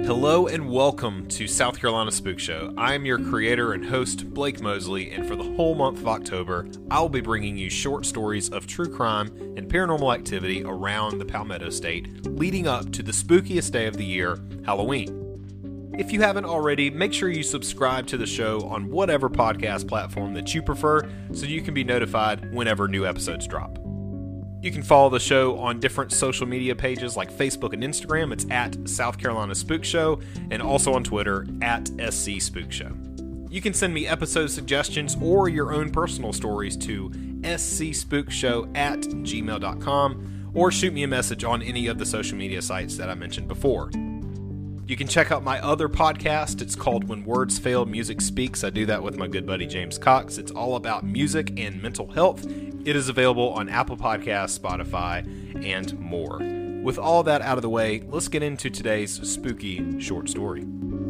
Hello and welcome to South Carolina Spook Show. I am your creator and host, Blake Mosley, and for the whole month of October, I'll be bringing you short stories of true crime and paranormal activity around the Palmetto State, leading up to the spookiest day of the year, Halloween. If you haven't already, make sure you subscribe to the show on whatever podcast platform that you prefer so you can be notified whenever new episodes drop. You can follow the show on different social media pages like Facebook and Instagram. It's at South Carolina Spook Show, and also on Twitter at SC Spook Show. You can send me episode suggestions or your own personal stories to scspookshow@gmail.com or shoot me a message on any of the social media sites that I mentioned before. You can check out my other podcast. It's called When Words Fail, Music Speaks. I do that with my good buddy James Cox. It's all about music and mental health. It is available on Apple Podcasts, Spotify, and more. With all that out of the way, let's get into today's spooky short story.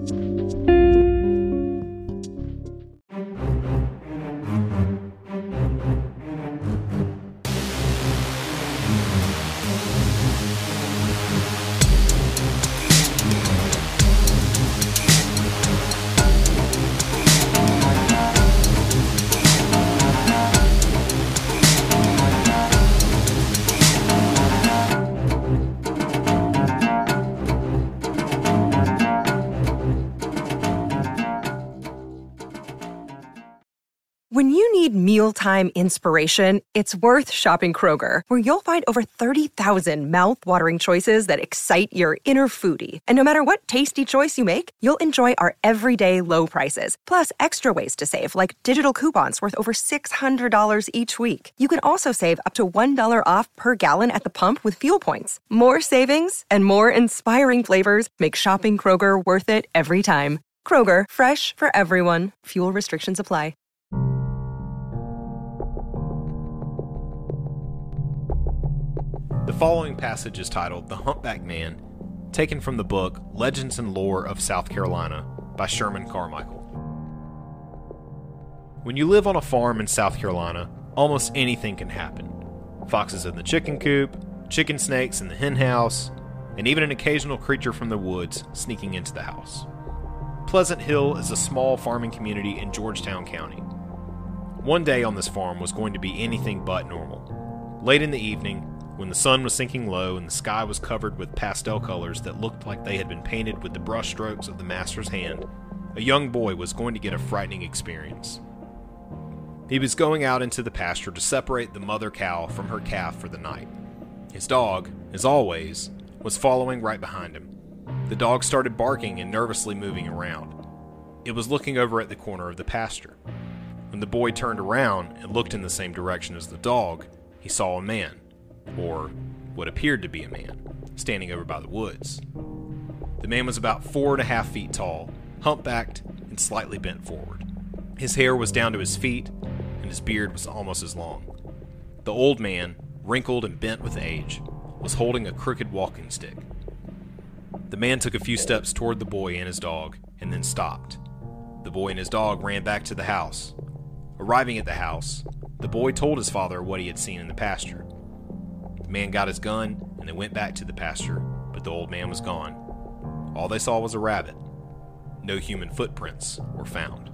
When you need mealtime inspiration, it's worth shopping Kroger, where you'll find over 30,000 mouth-watering choices that excite your inner foodie. And no matter what tasty choice you make, you'll enjoy our everyday low prices, plus extra ways to save, like digital coupons worth over $600 each week. You can also save up to $1 off per gallon at the pump with fuel points. More savings and more inspiring flavors make shopping Kroger worth it every time. Kroger, fresh for everyone. Fuel restrictions apply. The following passage is titled The Humpback Man, taken from the book Legends and Lore of South Carolina by Sherman Carmichael. When you live on a farm in South Carolina, almost anything can happen. Foxes in the chicken coop, chicken snakes in the hen house, and even an occasional creature from the woods sneaking into the house. Pleasant Hill is a small farming community in Georgetown County. One day on this farm was going to be anything but normal. Late in the evening, when the sun was sinking low and the sky was covered with pastel colors that looked like they had been painted with the brush strokes of the master's hand, a young boy was going to get a frightening experience. He was going out into the pasture to separate the mother cow from her calf for the night. His dog, as always, was following right behind him. The dog started barking and nervously moving around. It was looking over at the corner of the pasture. When the boy turned around and looked in the same direction as the dog, he saw a man, or what appeared to be a man, standing over by the woods. The man was about 4.5 feet tall, humpbacked, and slightly bent forward. His hair was down to his feet, and his beard was almost as long. The old man, wrinkled and bent with age, was holding a crooked walking stick. The man took a few steps toward the boy and his dog, and then stopped. The boy and his dog ran back to the house. Arriving at the house, the boy told his father what he had seen in the pasture. The man got his gun, and they went back to the pasture, but the old man was gone. All they saw was a rabbit. No human footprints were found.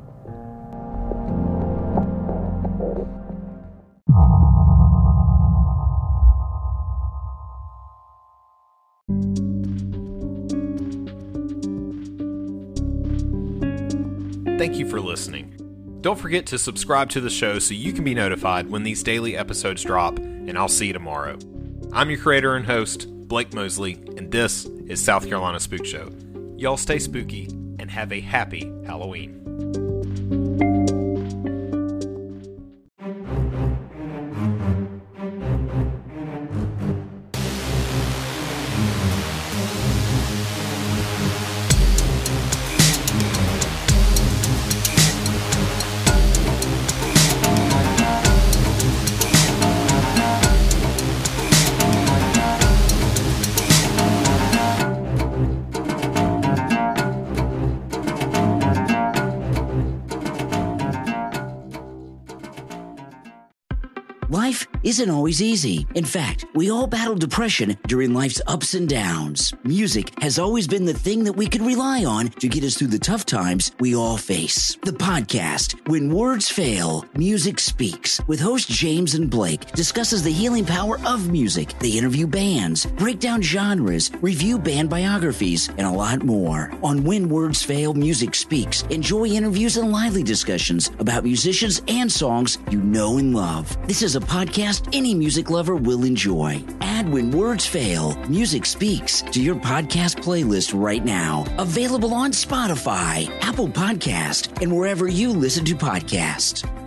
Thank you for listening. Don't forget to subscribe to the show so you can be notified when these daily episodes drop, and I'll see you tomorrow. I'm your creator and host, Blake Mosley, and this is South Carolina Spook Show. Y'all stay spooky and have a happy Halloween. isn't always easy. In fact, we all battle depression during life's ups and downs. Music has always been the thing that we can rely on to get us through the tough times we all face. The podcast, When Words Fail, Music Speaks, with hosts James and Blake, discusses the healing power of music. They interview bands, break down genres, review band biographies, and a lot more. On When Words Fail, Music Speaks, enjoy interviews and lively discussions about musicians and songs you know and love. This is a podcast any music lover will enjoy. Add When Words Fail, Music Speaks to your podcast playlist right now. Available on Spotify, Apple Podcast, and wherever you listen to podcasts.